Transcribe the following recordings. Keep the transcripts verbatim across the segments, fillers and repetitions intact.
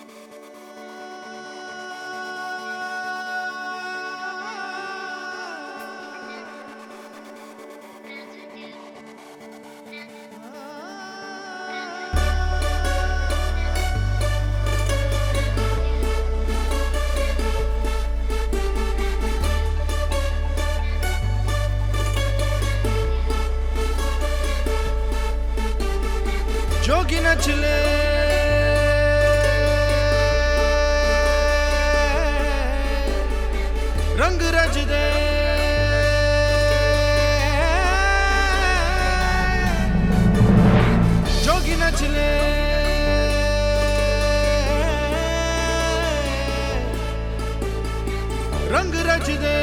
जोगी नचले रंग रच दे जोगी नचले रंग रच दे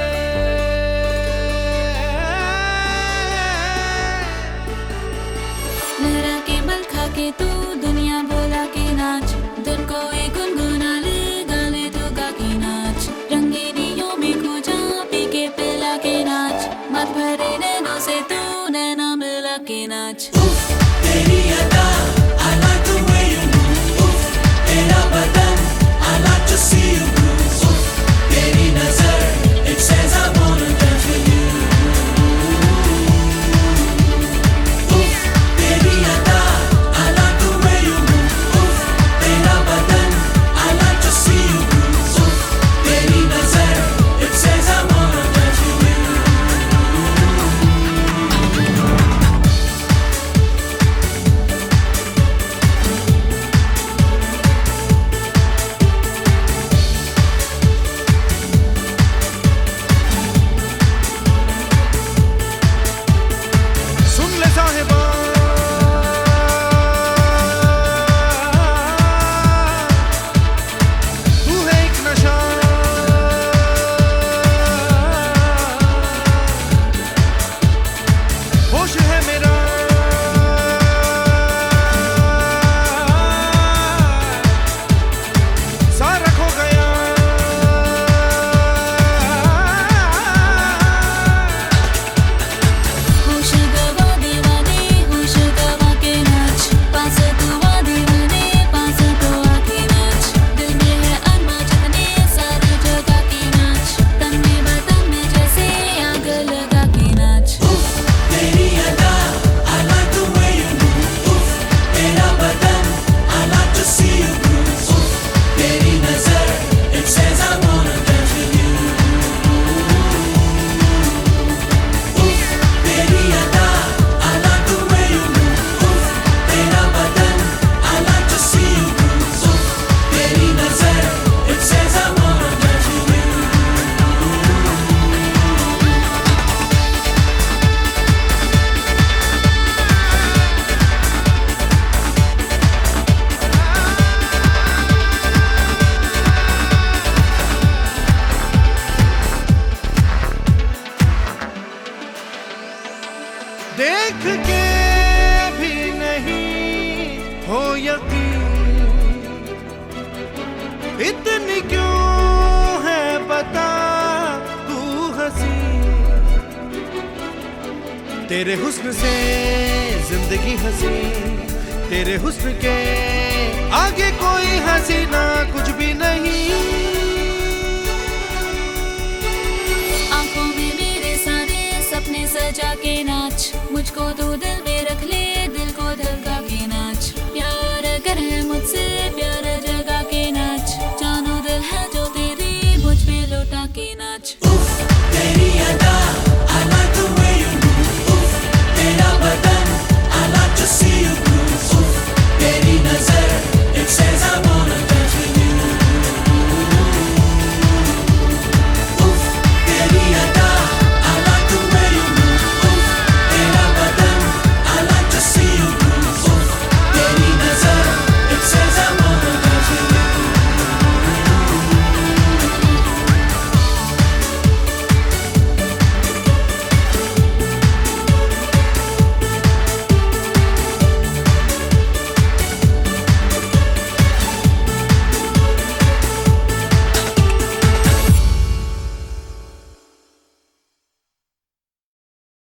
लहरा के बल खा के तू दुनिया बोला के नाच धुन को एक गुनगुना ले गाले तो गा के नाच रंगीनियों में खो जा पी के पिला के नाच मत भरे नैनों से तू नैना मिला के नाच उफ, तेरी अदा I like the way you move उफ, तेरा बदन I like to see you move उफ, तेरी नजर it says I wanna dance with you उफ, तेरी अदा I like the way you move उफ, तेरा बदन I like to see you move उफ, तेरी नजर it says I wanna dance with you सुन ले साहिबा तू है एक नशा होश है मेरा सारा खो गया होश गवा दीवाने होश गवा के नाच पास तू आ दीवाने पास तो आके नाच दिल में है अरमा जितने सारी जगह के नाच तन में बदन में जैसे आग लगा के नाच उफ, तेरी अदा I like the way you move उफ, तेरा बदन I like to see you move उफ, तेरी नजर it says I wanna dance with you उफ, तेरी अदा I like the way you move उफ, तेरा बदन I like to see you move उफ, तेरी नजर it says I wanna dance with you देख के भी नहीं हो यकीन इतनी क्यों है बता तू हंसी तेरे हुस्न से जिंदगी हंसी तेरे हुस्न के आगे कोई हसीना कुछ भी नहीं आंखों में मेरे सारे सपने सजा के नाच मुझको तो